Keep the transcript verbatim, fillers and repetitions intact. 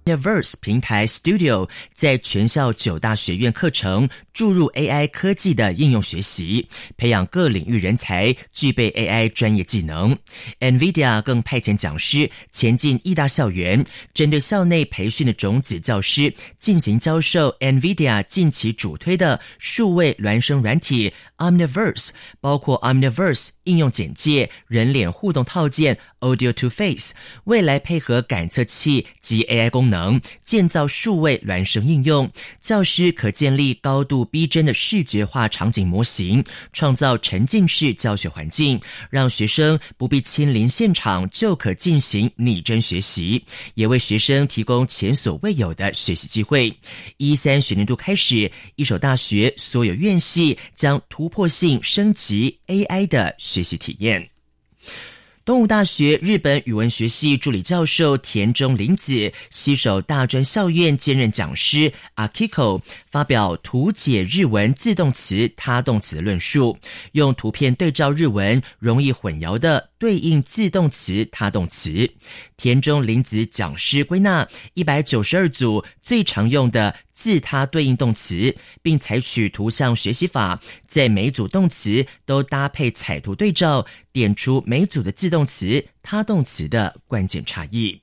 Omniverse 平台 Studio 在全校九大学院课程注入 A I 科技的应用学习，培养各领域人才具备 A I 专业技能。 NVIDIA 更派遣讲师前进义大校园，针对校内培训的种子教师进行教授 NVIDIA 近期主推的数位孪生软体 Omniverse， 包括 Omniverse 应用简介、人脸互动套件 Audio to Face， 未来配合感测器及 A I 功能建造数位孪生应用，教师可建立高度逼真的视觉化场景模型，创造沉浸式教学环境，让学生不必亲临现场就可进行拟真学习，也为学生提供前所未有的学习机会。一三学年度开始，一所大学所有院系将突破性升级 A I 的学习体验。东吴大学日本语文学系助理教授田中绫子携手大专校院兼任讲师 Akiko 发表图解日文自动词他动词的论述，用图片对照日文容易混淆的对应自动词他动词。田中绫子讲师归纳一百九十二组最常用的自他对应动词，并采取图像学习法，在每组动词都搭配彩图对照，点出每组的自动词他动词的关键差异。